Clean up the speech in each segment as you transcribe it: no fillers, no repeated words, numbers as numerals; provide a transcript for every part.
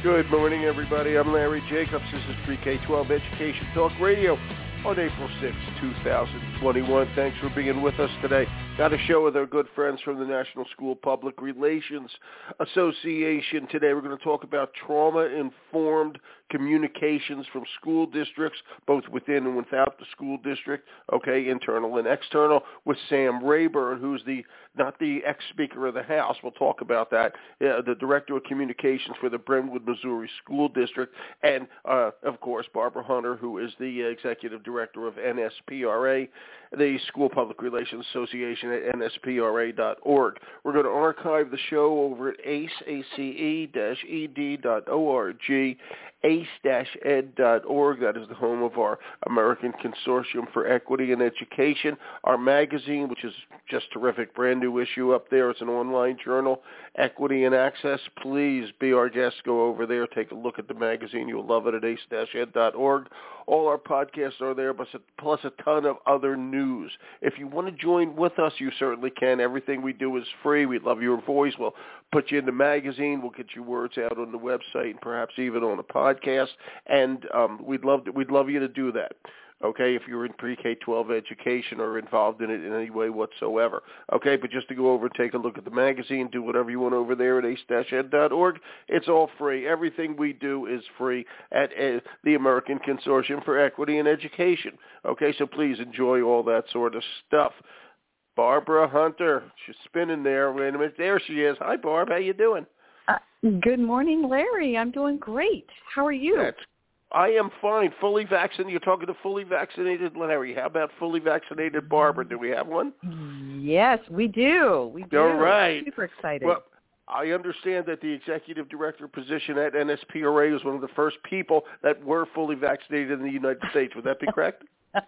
Good morning, everybody. I'm Larry Jacobs. This is Pre-K-12 Education Talk Radio on April 6, 2021. Thanks for being with us today. Got a show with our good friends from the National School Public Relations Association. Today we're going to talk about trauma-informed communications from school districts, both within and without the school district, okay, internal and external, with Sam Rayburn, who's not the ex-Speaker of the House. We'll talk about that. The Director of Communications for the Brentwood, Missouri School District, and, of course, Barbara Hunter, who is the Executive Director of NSPRA, the School Public Relations Association at nspra.org. We're going to archive the show over at ace-ed.org, ace-ed.org. That is the home of our American Consortium for Equity and Education. Our magazine, which is just terrific, brand new issue up there. It's an online journal, Equity and Access. Please be our guest. Go over there. Take a look at the magazine. You'll love it at ace-ed.org. All our podcasts are there, plus a ton of other news. If you want to join with us, you certainly can. Everything we do is free. We love your voice. We'll put you in the magazine. We'll get your words out on the website and perhaps even on a podcast. And we'd love you to do that. Okay, if you're in pre-K-12 education or involved in it in any way whatsoever. Okay, but just to go over and take a look at the magazine, do whatever you want over there at ace-ed.org. It's all free. Everything we do is free at the American Consortium for Equity and Education. Okay, so please enjoy all that sort of stuff. Barbara Hunter, she's spinning there. Wait a minute. There she is. Hi, Barb. How you doing? Good morning, Larry. I'm doing great. How are you? I am fine. Fully vaccinated. You're talking to fully vaccinated Larry. How about fully vaccinated Barbara? Do we have one? Yes, we do. We do. All right. Super excited. Well, I understand that the executive director position at NSPRA was one of the first people that were fully vaccinated in the United States. Would that be correct?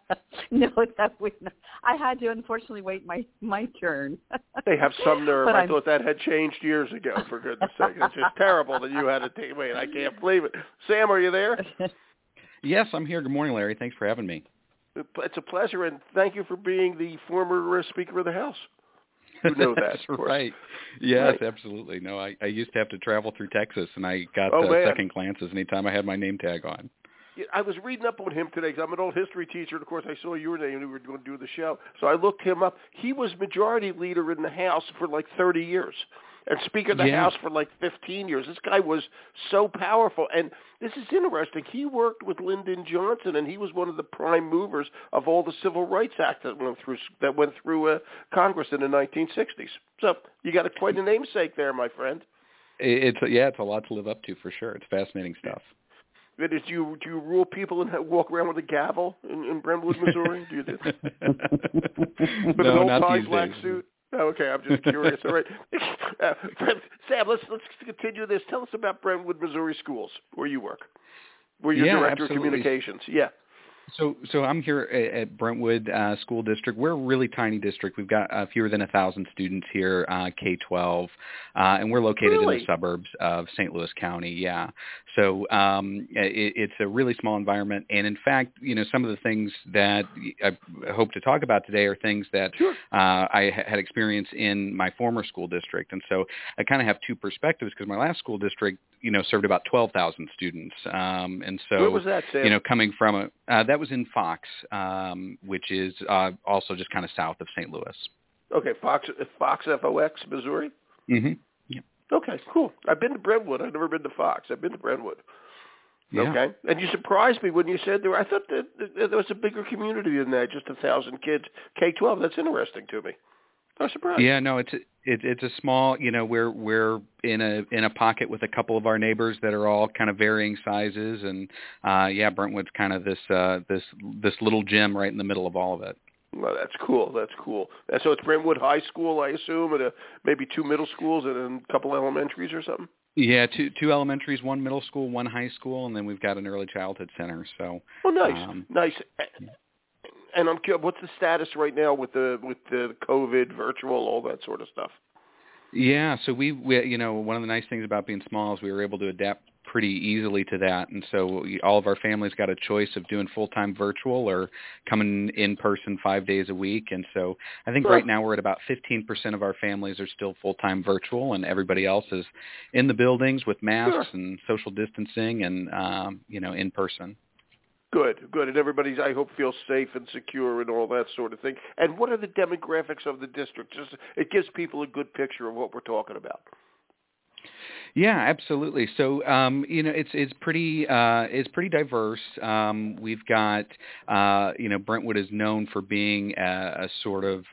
No, that would not. I had to, unfortunately, wait my turn. They have some nerve. I thought that had changed years ago, for goodness sake. It's just terrible that you had to take. Wait, I can't believe it. Sam, are you there? Yes, I'm here. Good morning, Larry. Thanks for having me. It's a pleasure, and thank you for being the former Speaker of the House. You know that, That's right. Yes, right. Absolutely. No, I used to have to travel through Texas, and I got second glances anytime I had my name tag on. I was reading up on him today because I'm an old history teacher, and, of course, I saw your name and we were going to do the show. So I looked him up. He was majority leader in the House for like 30 years and Speaker of the House for like 15 years. This guy was so powerful. And this is interesting. He worked with Lyndon Johnson, and he was one of the prime movers of all the Civil Rights Act that went through Congress in the 1960s. So you got quite a namesake there, my friend. It's a lot to live up to for sure. It's fascinating stuff. Do you rule people and walk around with a gavel in Brentwood, Missouri? Do you do? With an old tie black suit? Oh, okay, I'm just curious. All right, Sam, let's continue this. Tell us about Brentwood, Missouri schools, where you work, where you're director absolutely. of communications. Yeah. So I'm here at Brentwood School District. We're a really tiny district. We've got fewer than 1,000 students here, K-12, and we're located in the suburbs of St. Louis County. Yeah, so it's a really small environment. And in fact, some of the things that I hope to talk about today are things that I had experience in my former school district. And so I kind of have two perspectives because my last school district, served about 12,000 students. And so, where was that, Sam? Coming from that was in Fox, which is also just kind of south of St. Louis. Okay, Fox, F-O-X, Missouri? Mm-hmm. Yep. Okay, cool. I've been to Brentwood. I've never been to Fox. I've been to Brentwood. Yeah. Okay. And you surprised me when you said there. I thought that there was a bigger community than that, just 1,000 kids. K-12, that's interesting to me. I was surprised. Yeah, no, it's a small, we're in a pocket with a couple of our neighbors that are all kind of varying sizes, and Brentwood's kind of this little gem right in the middle of all of it. Well, that's cool. That's cool. And so it's Brentwood High School, I assume, and maybe two middle schools and a couple elementaries or something. Yeah, two elementaries, one middle school, one high school, and then we've got an early childhood center. So. Oh, nice, nice. And I'm curious, what's the status right now with the COVID, virtual, all that sort of stuff? Yeah, so we one of the nice things about being small is we were able to adapt pretty easily to that. And so all of our families got a choice of doing full-time virtual or coming in person 5 days a week. And so I think right now we're at about 15% of our families are still full-time virtual, and everybody else is in the buildings with masks and social distancing and, in person. Good. And everybody's, I hope, feels safe and secure and all that sort of thing. And what are the demographics of the district? Just it gives people a good picture of what we're talking about. Yeah, absolutely. So, it's pretty diverse. We've got, Brentwood is known for being a sort of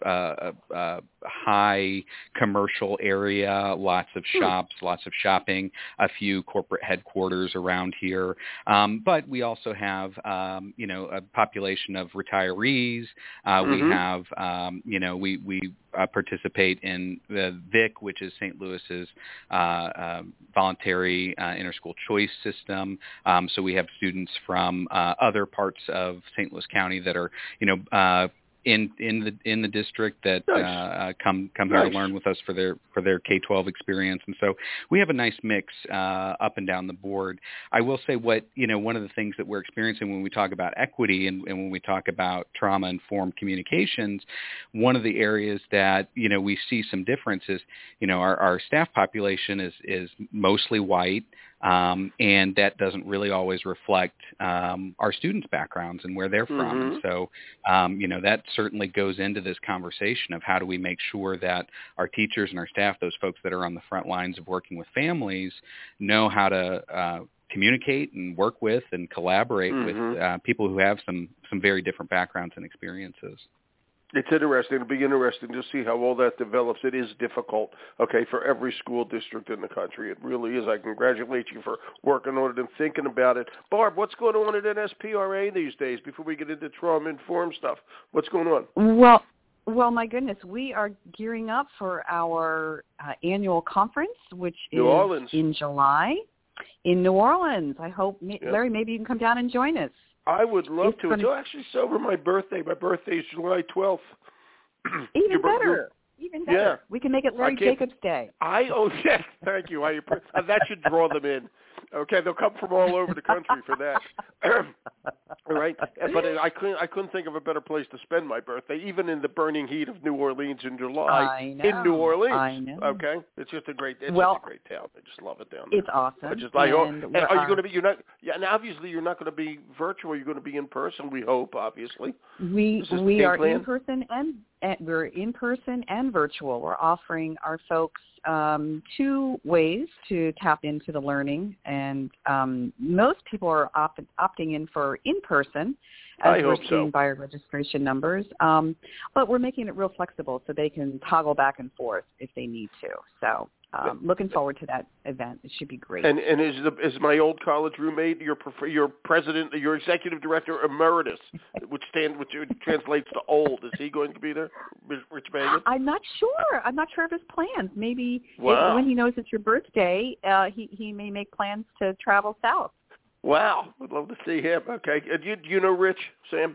high commercial area, lots of shops, lots of shopping, a few corporate headquarters around here. But we also have, a population of retirees. We have, we participate in the VIC, which is St. Louis's voluntary interschool choice system. So we have students from other parts of St. Louis County that are, in the district that come here to learn with us for their K-12 experience. And so we have a nice mix up and down the board. I will say one of the things that we're experiencing when we talk about equity and when we talk about trauma-informed communications, one of the areas that, we see some differences, our staff population is mostly white. And that doesn't really always reflect our students' backgrounds and where they're from. And so, that certainly goes into this conversation of how do we make sure that our teachers and our staff, those folks that are on the front lines of working with families, know how to communicate and work with and collaborate with people who have some very different backgrounds and experiences. It's interesting. It'll be interesting to see how all that develops. It is difficult, for every school district in the country. It really is. I congratulate you for working on it and thinking about it. Barb, what's going on at NSPRA these days before we get into trauma-informed stuff? What's going on? Well, my goodness, we are gearing up for our annual conference, which New Orleans. In July in New Orleans. I hope, Larry, maybe you can come down and join us. I would love to. It's actually over my birthday. My birthday is July 12th. Even better. Yeah. We can make it Larry Jacobs Day. Yes, thank you. That should draw them in. Okay, they'll come from all over the country for that. All right, but I couldn't think of a better place to spend my birthday, even in the burning heat of New Orleans in July. I know. In New Orleans. I know. Okay, it's just a great town. I just love it down there. It's awesome. Are you going to be? You're not. Yeah, and obviously you're not going to be virtual. You're going to be in person. We hope, obviously. We are in person and we're in person and virtual. We're offering our folks two ways to tap into the learning, and most people are opting in for in-person, as we're seeing by our registration numbers. But we're making it real flexible so they can toggle back and forth if they need to. So looking forward to that event. It should be great. And is my old college roommate your president, your executive director emeritus, which translates to old? Is he going to be there, Rich Megan? I'm not sure. I'm not sure of his plans. Maybe when he knows it's your birthday, he may make plans to travel south. Wow, would love to see him. Okay, do you know Rich, Sam?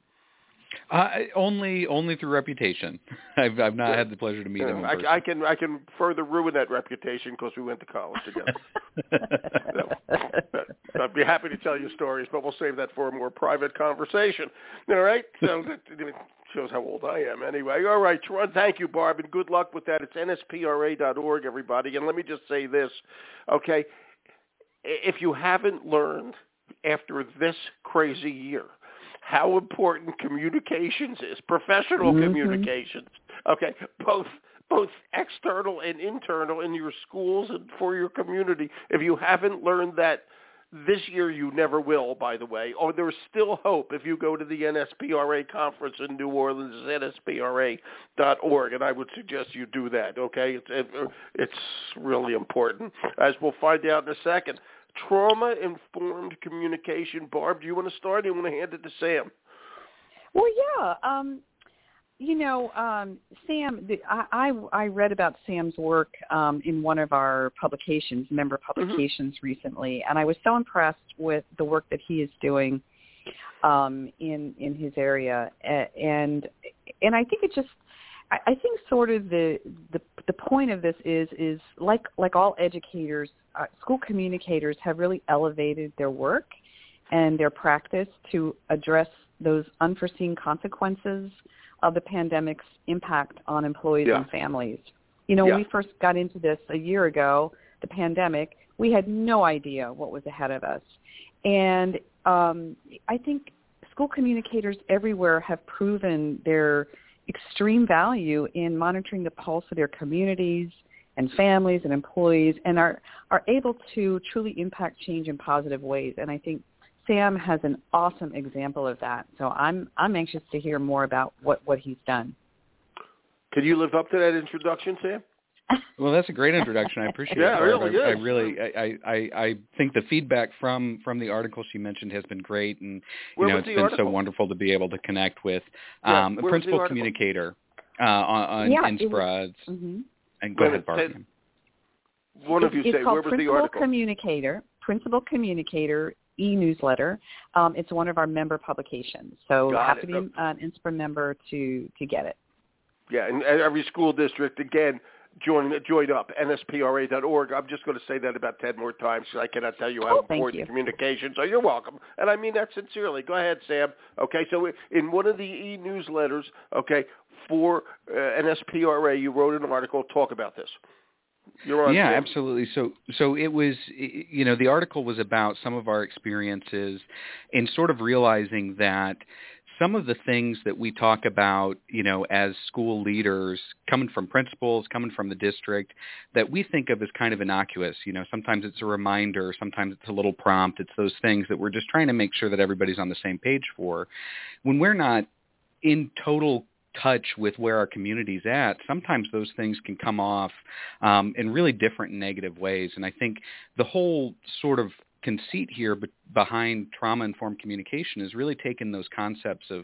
Only through reputation. I've not had the pleasure to meet him in person. I can further ruin that reputation because we went to college together. I'd be happy to tell you stories, but we'll save that for a more private conversation. All right? So that shows how old I am anyway. All right, thank you, Barb, and good luck with that. It's nspra.org, everybody. And let me just say this, okay? If you haven't learned after this crazy year how important communications is, professional communications, okay, both external and internal in your schools and for your community. If you haven't learned that this year, you never will, by the way. Or there's still hope if you go to the NSPRA conference in New Orleans, nspra.org, and I would suggest you do that, okay? It's really important, as we'll find out in a second. Trauma-informed communication. Barb, do you want to start, or do you want to hand it to Sam? Well, yeah. Sam, I read about Sam's work in one of our publications, member publications recently, and I was so impressed with the work that he is doing in his area. And I think I think sort of the the point of this is like all educators, school communicators have really elevated their work and their practice to address those unforeseen consequences of the pandemic's impact on employees and families. When we first got into this a year ago, the pandemic, we had no idea what was ahead of us. And I think school communicators everywhere have proven their extreme value in monitoring the pulse of their communities and families and employees, and are able to truly impact change in positive ways. And I think Sam has an awesome example of that. So I'm anxious to hear more about what he's done. Could you live up to that introduction, Sam? Well, that's a great introduction. I appreciate it. Yeah, really is. I really, I think the feedback from the article she mentioned has been great, and it's been so wonderful to be able to connect with a principal communicator on Inspira. And go ahead, Barbara. One of you say, where was the article? Principal Communicator e-newsletter. It's one of our member publications, so you have to be an Inspira member to get it. Yeah, and every school district, again, join up, nspra.org. I'm just going to say that about 10 more times because I cannot tell you how important communication. So you're welcome. And I mean that sincerely. Go ahead, Sam. Okay, so in one of the e-newsletters, for NSPRA, you wrote an article. Talk about this. You're on, yeah, Sam. Absolutely. So it was, the article was about some of our experiences in sort of realizing that some of the things that we talk about, as school leaders, coming from principals, coming from the district, that we think of as kind of innocuous. Sometimes it's a reminder, sometimes it's a little prompt. It's those things that we're just trying to make sure that everybody's on the same page for. When we're not in total touch with where our community's at, sometimes those things can come off in really different negative ways. And I think the whole sort of conceit here behind trauma-informed communication is really taking those concepts of,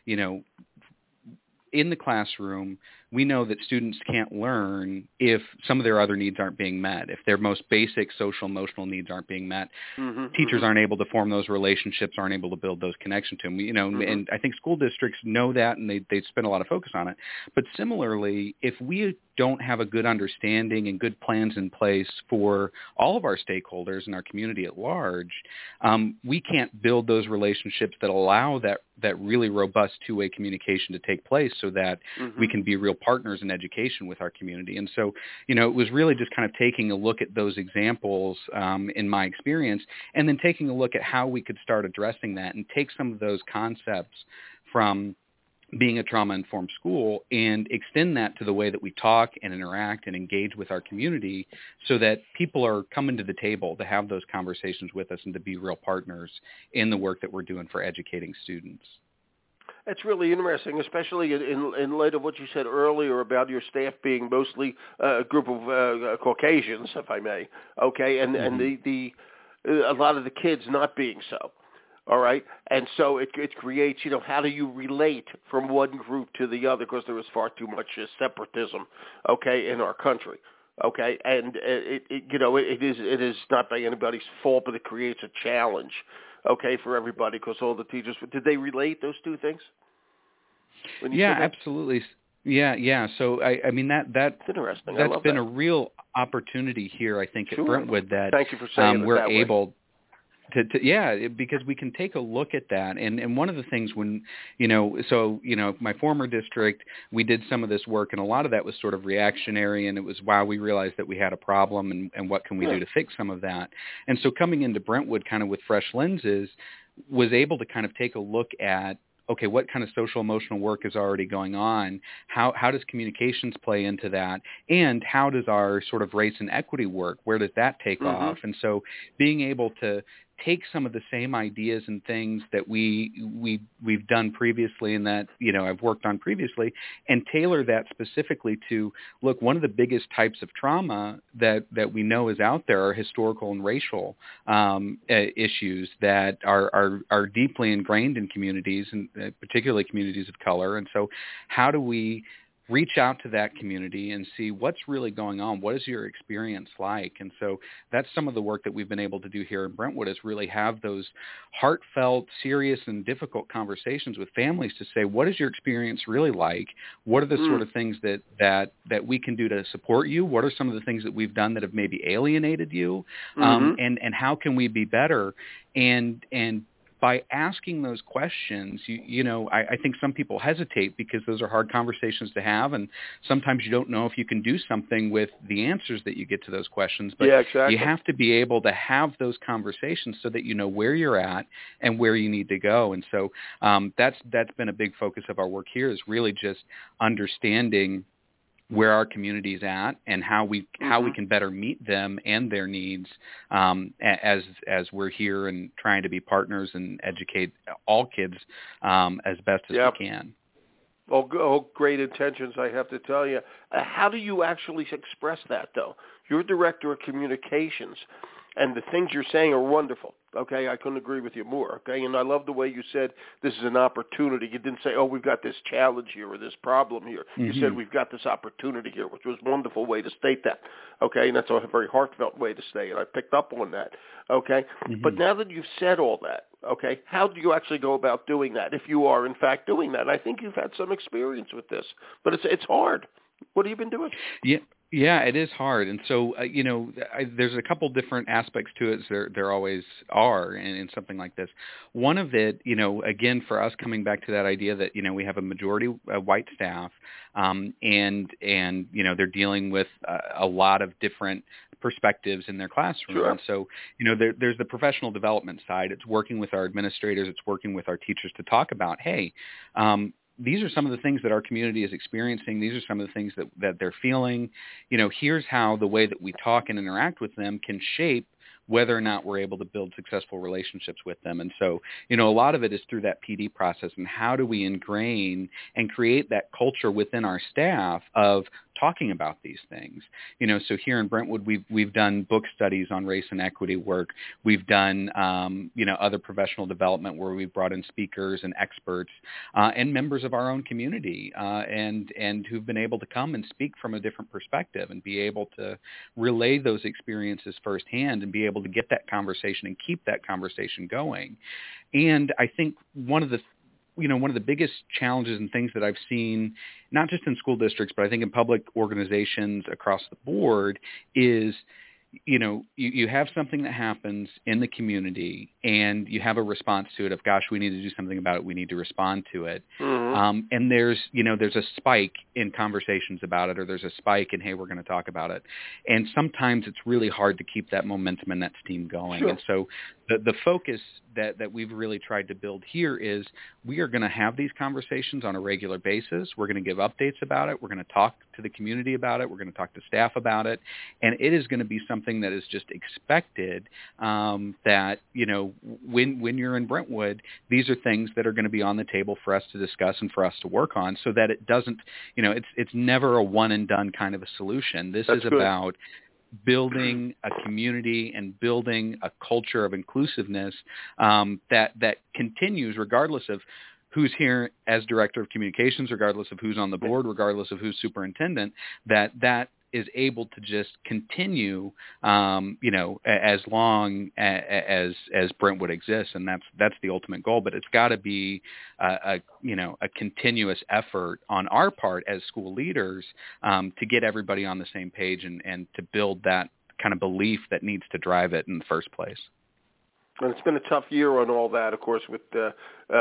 in the classroom, we know that students can't learn if some of their other needs aren't being met, if their most basic social emotional needs aren't being met. Teachers aren't able to form those relationships, aren't able to build those connections to them. And I think school districts know that, and they spend a lot of focus on it. But similarly, if we don't have a good understanding and good plans in place for all of our stakeholders in our community at large, we can't build those relationships that allow that really robust two-way communication to take place so that we can be real partners in education with our community. And so, it was really just kind of taking a look at those examples in my experience, and then taking a look at how we could start addressing that and take some of those concepts from being a trauma-informed school and extend that to the way that we talk and interact and engage with our community so that people are coming to the table to have those conversations with us and to be real partners in the work that we're doing for educating students. That's really interesting, especially in light of what you said earlier about your staff being mostly a group of Caucasians, if I may, and a lot of the kids not being so. All right, and so it creates, how do you relate from one group to the other, because there is far too much separatism, in our country, and it is not by anybody's fault, but it creates a challenge, for everybody, because all the teachers, did they relate those two things? Yeah, absolutely. Yeah. So I mean that's interesting. That's been a real opportunity here, I think, at Brentwood that thank you for saying we're that able. Way. Because we can take a look at that. And one of the things when, my former district, we did some of this work, and a lot of that was sort of reactionary, and it was, wow, we realized that we had a problem, and what can we do to fix some of that? And so coming into Brentwood kind of with fresh lenses, was able to kind of take a look at, okay, what kind of social emotional work is already going on? How does communications play into that? And how does our sort of race and equity work? Where does that take off? And so being able to take some of the same ideas and things that we've done previously and that, I've worked on previously, and tailor that specifically to, look, one of the biggest types of trauma that we know is out there are historical and racial issues that are deeply ingrained in communities, and particularly communities of color. And so how do we reach out to that community and see what's really going on. What is your experience like? And so that's some of the work that we've been able to do here in Brentwood, is really have those heartfelt, serious, and difficult conversations with families to say, what is your experience really like? What are the sort of things that we can do to support you? What are some of the things that we've done that have maybe alienated you? And how can we be better? And by asking those questions, I think some people hesitate because those are hard conversations to have, and sometimes you don't know if you can do something with the answers that you get to those questions. But you have to be able to have those conversations so that you know where you're at and where you need to go. And so that's been a big focus of our work here, is really just understanding where our community is at and how we can better meet them and their needs as we're here and trying to be partners and educate all kids as best as we can. Oh, great intentions, I have to tell you. How do you actually express that, though? You're director of communications, and the things you're saying are wonderful. Okay, I couldn't agree with you more. Okay, and I love the way you said this is an opportunity. You didn't say, "Oh, we've got this challenge here or this problem here." You said we've got this opportunity here, which was a wonderful way to state that. Okay, and that's a very heartfelt way to say it. I picked up on that. Okay, but now that you've said all that, okay, how do you actually go about doing that? If you are in fact doing that, and I think you've had some experience with this, but it's hard. What have you been doing? Yeah, it is hard. And so, there's a couple different aspects to it. There always are in something like this. One of it, again, for us, coming back to that idea that, we have a majority white staff, and they're dealing with a lot of different perspectives in their classroom. Sure. And so, there's the professional development side. It's working with our administrators. It's working with our teachers to talk about, hey, these are some of the things that our community is experiencing. These are some of the things that they're feeling. Here's how the way that we talk and interact with them can shape whether or not we're able to build successful relationships with them. And so, a lot of it is through that PD process, and how do we ingrain and create that culture within our staff of talking about these things. So here in Brentwood, we've done book studies on race and equity work. We've done, other professional development where we've brought in speakers and experts and members of our own community and who've been able to come and speak from a different perspective and be able to relay those experiences firsthand and be able to get that conversation and keep that conversation going. And I think one of the biggest challenges and things that I've seen, not just in school districts, but I think in public organizations across the board, is, you have something that happens in the community and you have a response to it of, gosh, we need to do something about it. We need to respond to it. And there's a spike in conversations about it, or there's a spike in, hey, we're going to talk about it. And sometimes it's really hard to keep that momentum and that steam going. Sure. And so the focus that we've really tried to build here is we are going to have these conversations on a regular basis. We're going to give updates about it. We're going to talk to the community about it. We're going to talk to staff about it. And it is going to be something that is just expected that, when you're in Brentwood, these are things that are going to be on the table for us to discuss and for us to work on, so that it doesn't, it's never a one and done kind of a solution. This is about building a community and building a culture of inclusiveness that continues regardless of who's here as director of communications, regardless of who's on the board, regardless of who's superintendent, that is able to just continue, as long as Brentwood exists, and that's the ultimate goal. But it's got to be a continuous effort on our part as school leaders to get everybody on the same page and to build that kind of belief that needs to drive it in the first place. And it's been a tough year on all that, of course, with the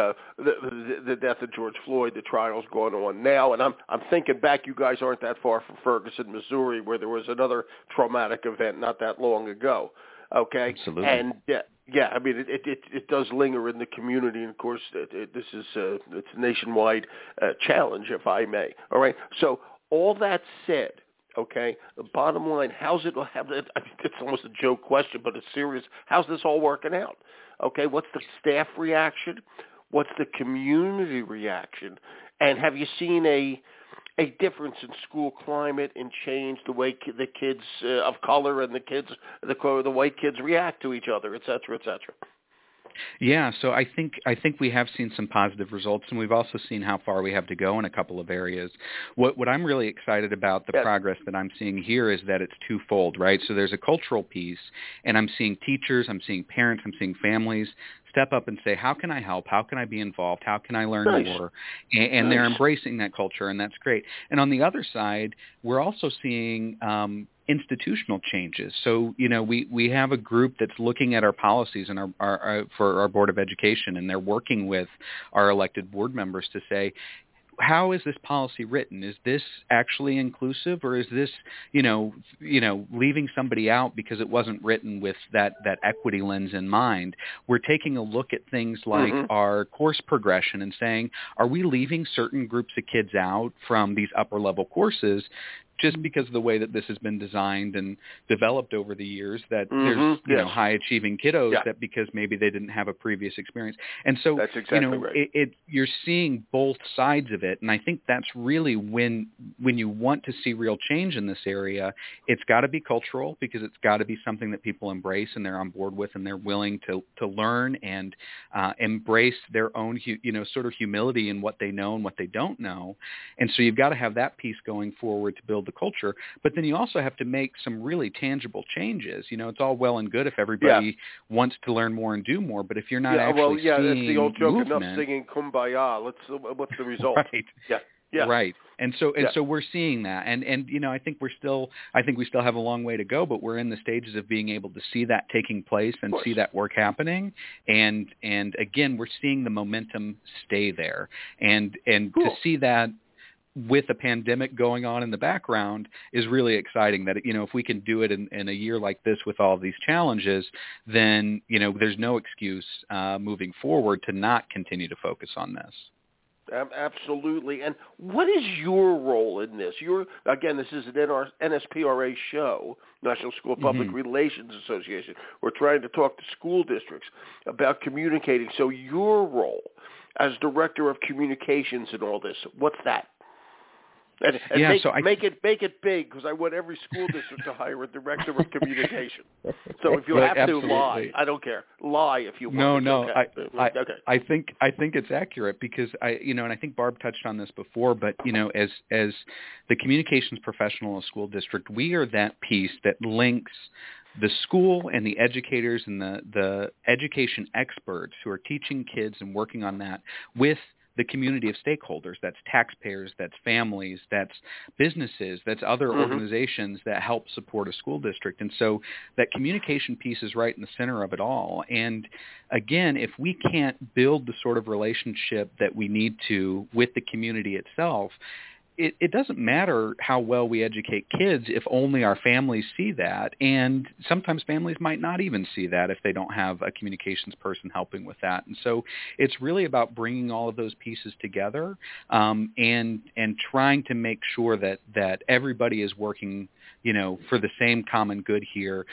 death of George Floyd, the trials going on now. And I'm thinking back, you guys aren't that far from Ferguson, Missouri, where there was another traumatic event not that long ago. Okay? Absolutely. And, I mean, it does linger in the community. And, of course, this is it's a nationwide challenge, if I may. All right? So all that said, okay, the bottom line, it's almost a joke question, but it's serious. How's this all working out? Okay, what's the staff reaction? What's the community reaction? And have you seen a difference in school climate and change the way the kids of color and the white kids react to each other, et cetera, et cetera? Yeah, so I think we have seen some positive results, and we've also seen how far we have to go in a couple of areas. What I'm really excited about the progress that I'm seeing here is that it's twofold, right? So there's a cultural piece, and I'm seeing teachers, I'm seeing parents, I'm seeing families step up and say, how can I help? How can I be involved? How can I learn more? And they're embracing that culture, and that's great. And on the other side, we're also seeing institutional changes. So, we have a group that's looking at our policies and for our Board of Education, and they're working with our elected board members to say, how is this policy written? Is this actually inclusive, or is this, leaving somebody out because it wasn't written with that equity lens in mind? We're taking a look at things like our course progression and saying, are we leaving certain groups of kids out from these upper level courses just because of the way that this has been designed and developed over the years, that there's high achieving kiddos that because maybe they didn't have a previous experience. And so that's exactly right. You're seeing both sides of it, and I think that's really when you want to see real change in this area, it's got to be cultural, because it's got to be something that people embrace and they're on board with, and they're willing to learn and embrace their own sort of humility in what they know and what they don't know. And so you've got to have that piece going forward to build the culture, but then you also have to make some really tangible changes. It's all well and good if everybody wants to learn more and do more, but if you're not actually seeing it's the old joke, movement, enough singing Kumbaya. What's the result? Right. Yeah. Right. And so we're seeing that. And I think we still have a long way to go, but we're in the stages of being able to see that taking place and see that work happening. And again, we're seeing the momentum stay there. And to see that with a pandemic going on in the background is really exciting. That, if we can do it in a year like this with all of these challenges, then, there's no excuse moving forward to not continue to focus on this. Absolutely. And what is your role in this? This is an NSPRA show, National School Public Relations Association. We're trying to talk to school districts about communicating. So your role as Director of Communications in all this, what's that? And make it big, because I want every school district to hire a director of communication. So if you have to lie, I don't care. Lie if you want. No. Okay. I think it's accurate, because and I think Barb touched on this before, but as the communications professional in a school district, we are that piece that links the school and the educators and the education experts who are teaching kids and working on that with the community of stakeholders. That's taxpayers, that's families, that's businesses, that's other organizations that help support a school district. And so that communication piece is right in the center of it all. And again, if we can't build the sort of relationship that we need to with the community itself, it doesn't matter how well we educate kids if only our families see that. And sometimes families might not even see that if they don't have a communications person helping with that. And so it's really about bringing all of those pieces together and trying to make sure that everybody is working, for the same common good here.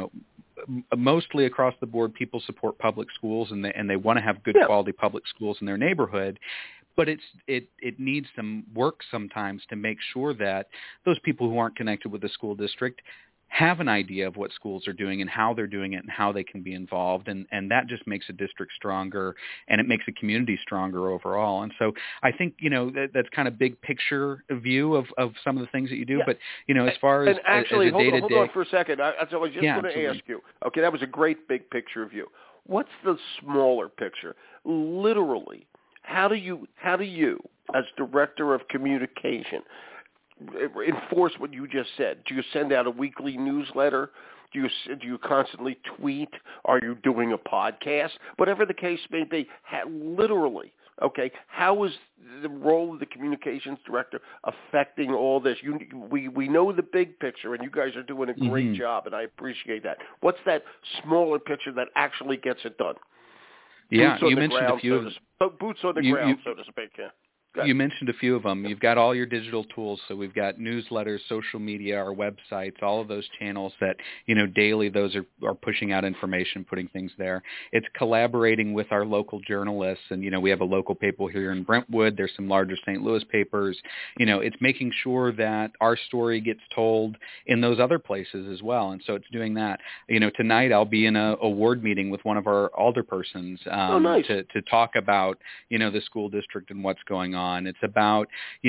Mostly across the board, people support public schools, and they want to have good quality public schools in their neighborhood. But it needs some work sometimes to make sure that those people who aren't connected with the school district have an idea of what schools are doing and how they're doing it and how they can be involved. And that just makes a district stronger, and it makes a community stronger overall. And so I think, that's kind of big picture view of some of the things that you do. Yeah. But, as far as, and actually, as a day-to-day... hold on for a second. I was just going to ask you. Okay, that was a great big picture view. What's the smaller picture? Literally, how do you, as Director of Communication, enforce what you just said? Do you send out a weekly newsletter? Do you constantly tweet? Are you doing a podcast? Whatever the case may be, literally, okay, how is the role of the communications director affecting all this? We know the big picture, and you guys are doing a great job, and I appreciate that. What's that smaller picture that actually gets it done? Yeah, you mentioned a few. Boots on the ground, so to speak. Yeah. You mentioned a few of them. You've got all your digital tools. So we've got newsletters, social media, our websites, all of those channels that, daily those are pushing out information, putting things there. It's collaborating with our local journalists. And, we have a local paper here in Brentwood. There's some larger St. Louis papers. It's making sure that our story gets told in those other places as well. And so it's doing that. Tonight I'll be in a award meeting with one of our alderpersons nice. to talk about, the school district and what's going on. It's about,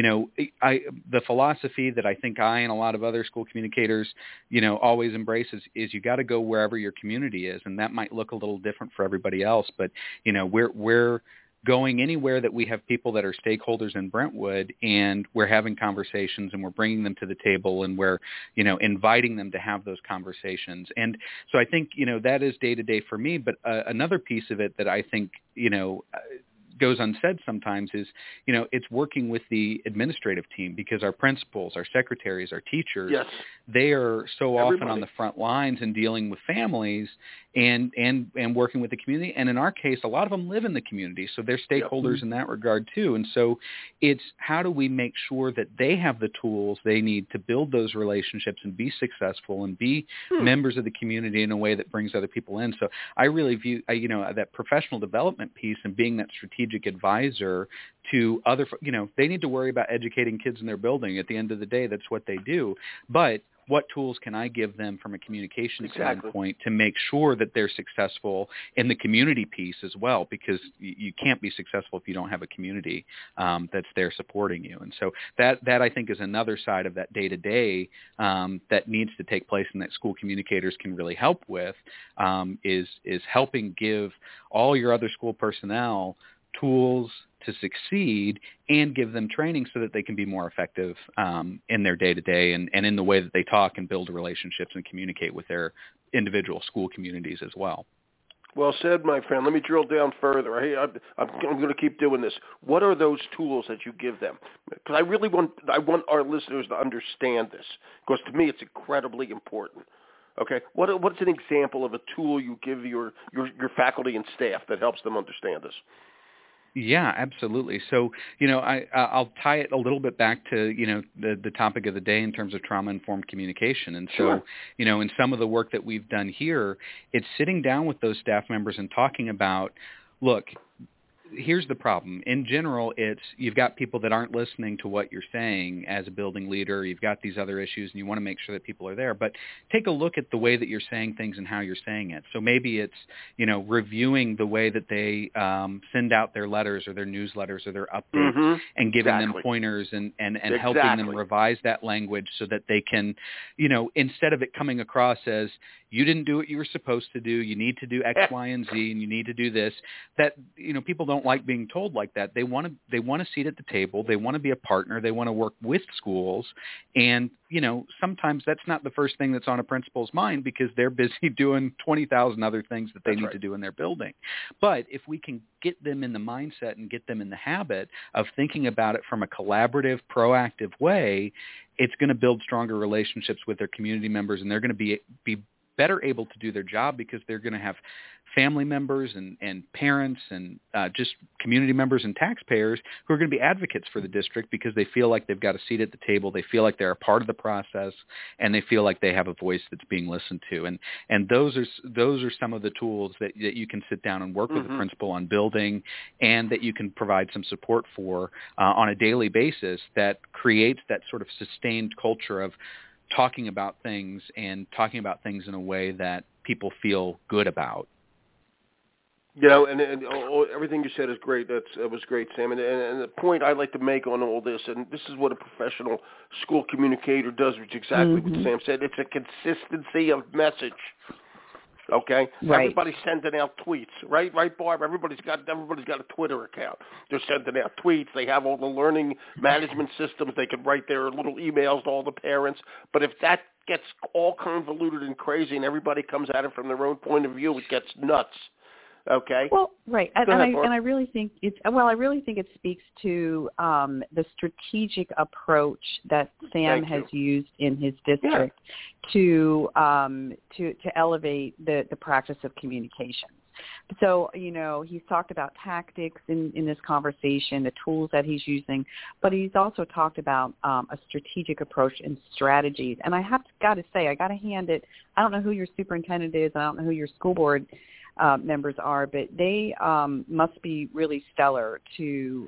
the philosophy that I think I and a lot of other school communicators, always embrace is you got to go wherever your community is. And that might look a little different for everybody else. But, we're going anywhere that we have people that are stakeholders in Brentwood, and we're having conversations and we're bringing them to the table, and we're, inviting them to have those conversations. And so I think, that is day to day for me. But another piece of it that I think, goes unsaid sometimes is, it's working with the administrative team, because our principals, our secretaries, our teachers, yes. they are so Everybody. often on the front lines and dealing with families and working with the community. And in our case, a lot of them live in the community, so they're stakeholders Yep. in that regard too. And so it's how do we make sure that they have the tools they need to build those relationships and be successful and be members of the community in a way that brings other people in. So I really view, that professional development piece and being that strategic advisor to other, they need to worry about educating kids in their building. At the end of the day, that's what they do. But what tools can I give them from a communication standpoint to make sure that they're successful in the community piece as well? Because you can't be successful if you don't have a community that's there supporting you. And so that I think is another side of that day-to-day that needs to take place and that school communicators can really help with is helping give all your other school personnel tools to succeed and give them training so that they can be more effective in their day-to-day and in the way that they talk and build relationships and communicate with their individual school communities as well. Well said, my friend. Let me drill down further. Hey, I'm going to keep doing this. What are those tools that you give them? Because I want our listeners to understand this, because to me it's incredibly important. Okay, what's an example of a tool you give your faculty and staff that helps them understand this? Yeah, absolutely. So, I'll tie it a little bit back to, the topic of the day in terms of trauma-informed communication. And so, in some of the work that we've done here, it's sitting down with those staff members and talking about, look, here's the problem. In general, it's you've got people that aren't listening to what you're saying as a building leader. You've got these other issues, and you want to make sure that people are there. But take a look at the way that you're saying things and how you're saying it. So maybe it's, reviewing the way that they send out their letters or their newsletters or their updates and giving them pointers and helping them revise that language so that they can, instead of it coming across as you didn't do what you were supposed to do, you need to do X, Y, and Z, and you need to do this, that, people don't like being told like that. They want a seat at the table. They want to be a partner. They want to work with schools. And, sometimes that's not the first thing that's on a principal's mind because they're busy doing 20,000 other things that they need to do in their building. But if we can get them in the mindset and get them in the habit of thinking about it from a collaborative, proactive way, it's going to build stronger relationships with their community members, and they're going to be better able to do their job because they're going to have family members and parents and just community members and taxpayers who are going to be advocates for the district because they feel like they've got a seat at the table. They feel like they're a part of the process, and they feel like they have a voice that's being listened to. And those are some of the tools that you can sit down and work with the principal on building, and that you can provide some support for on a daily basis that creates that sort of sustained culture of talking about things and talking about things in a way that people feel good about. And everything you said is great. That was great, Sam. And the point I'd like to make on all this, and this is what a professional school communicator does, which is exactly what Sam said. It's a consistency of message. Okay, right. Everybody's sending out tweets, right, Barb? Everybody's got a Twitter account. They're sending out tweets. They have all the learning management systems. They can write their little emails to all the parents. But if that gets all convoluted and crazy, and everybody comes at it from their own point of view, it gets nuts. Okay. Well, right, and I really think it speaks to the strategic approach that Sam has used in his district to elevate the practice of communication. So, he's talked about tactics in this conversation, the tools that he's using, but he's also talked about a strategic approach and strategies. And I got to say, I got to hand it, I don't know who your superintendent is, I don't know who your school board members are, but they must be really stellar to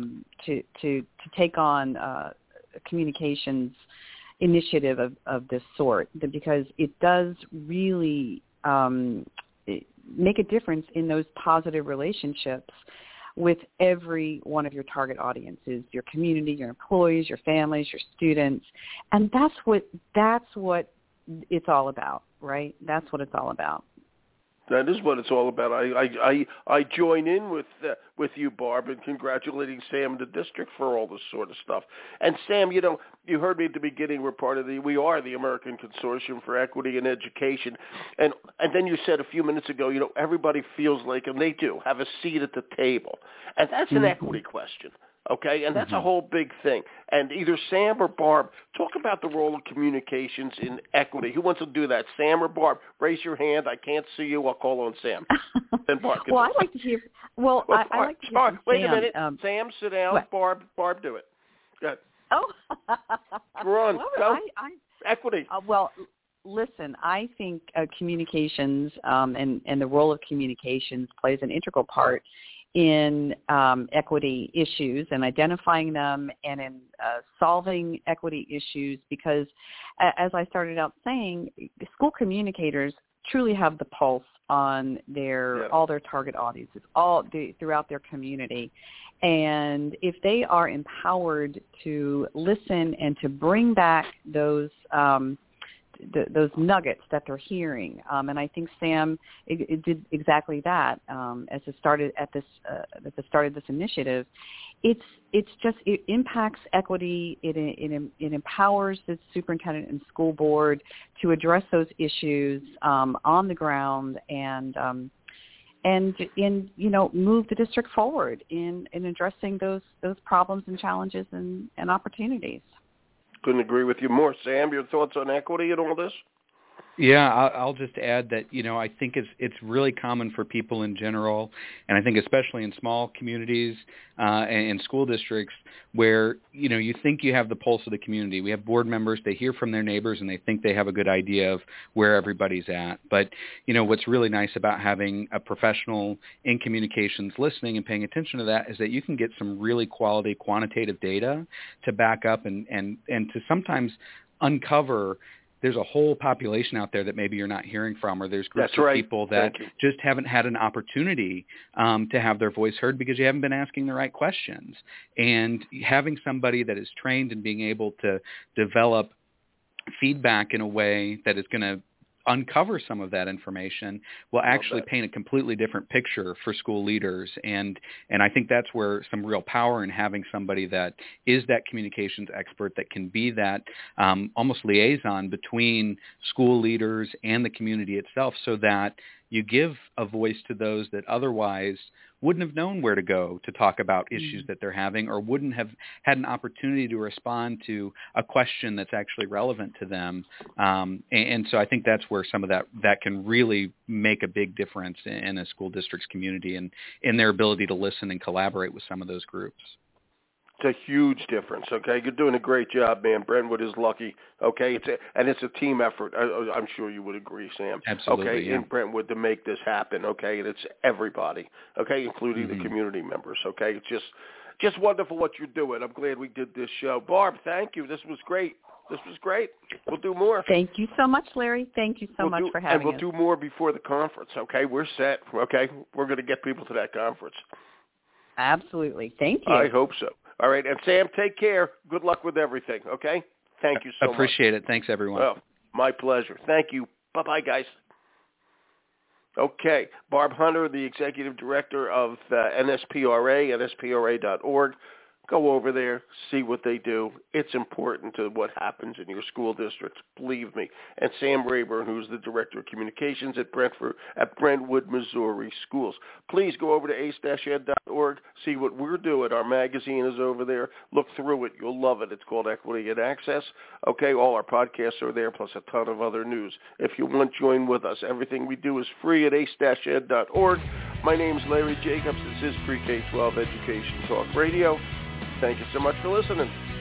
take on a communications initiative of this sort, because it does really make a difference in those positive relationships with every one of your target audiences, your community, your employees, your families, your students. And that's what it's all about, right? That's what it's all about. That is what it's all about. I join in with you, Barb, in congratulating Sam and the district for all this sort of stuff. And Sam, you heard me at the beginning. We are the American Consortium for Equity in Education, and then you said a few minutes ago, everybody feels like, and they do, have a seat at the table, and that's an equity question. Okay, and that's a whole big thing. And either Sam or Barb, talk about the role of communications in equity. Who wants to do that, Sam or Barb? Raise your hand. I can't see you. I'll call on Sam. Then Barb. Well, I'd like to hear. Well, I'd like to hear from wait Sam. A minute. Sam, sit down. What? Barb, do it. Go ahead. Oh. Run. Go. Equity. Well, listen, I think communications and the role of communications plays an integral part in equity issues and identifying them, and in solving equity issues, because as I started out saying, school communicators truly have the pulse on all their target audiences throughout their community. And if they are empowered to listen and to bring back those nuggets that they're hearing, and I think Sam it did exactly that as it started at the start of this initiative. It impacts equity. It empowers the superintendent and school board to address those issues on the ground, and move the district forward in addressing those problems and challenges and opportunities. Couldn't agree with you more. Sam, your thoughts on equity and all this? Yeah, I'll just add that, I think it's really common for people in general, and I think especially in small communities and school districts where, you think you have the pulse of the community. We have board members, they hear from their neighbors, and they think they have a good idea of where everybody's at. But, what's really nice about having a professional in communications listening and paying attention to that is that you can get some really quality quantitative data to back up and to sometimes uncover there's a whole population out there that maybe you're not hearing from, or there's groups of people that just haven't had an opportunity to have their voice heard because you haven't been asking the right questions. And having somebody that is trained in being able to develop feedback in a way that is going to uncover some of that information will actually paint a completely different picture for school leaders. And I think that's where some real power in having somebody that is that communications expert that can be that almost liaison between school leaders and the community itself, so that you give a voice to those that otherwise wouldn't have known where to go to talk about issues that they're having, or wouldn't have had an opportunity to respond to a question that's actually relevant to them. And so I think that's where some of that can really make a big difference in a school district's community and in their ability to listen and collaborate with some of those groups. It's a huge difference, okay? You're doing a great job, man. Brentwood is lucky, okay? It's a team effort. I'm sure you would agree, Sam. Absolutely, okay, in Brentwood to make this happen, okay? And it's everybody, okay, including the community members, okay? It's just wonderful what you're doing. I'm glad we did this show. Barb, thank you. This was great. We'll do more. Thank you so much, Larry. Thank you so much for having us. And we'll do more before the conference, okay? We're set, okay? We're going to get people to that conference. Absolutely. Thank you. I hope so. All right, and Sam, take care. Good luck with everything, okay? Thank you so much. Appreciate it. Thanks, everyone. Well, my pleasure. Thank you. Bye-bye, guys. Okay, Barb Hunter, the Executive Director of NSPRA, nspra.org. Go over there, see what they do. It's important to what happens in your school districts, believe me. And Sam Rayburn, who's the Director of Communications at Brentwood, Missouri Schools. Please go over to ace-ed.org, see what we're doing. Our magazine is over there. Look through it. You'll love it. It's called Equity and Access. Okay, all our podcasts are there, plus a ton of other news. If you want, join with us. Everything we do is free at ace-ed.org. My name's Larry Jacobs. This is Pre-K-12 Education Talk Radio. Thank you so much for listening.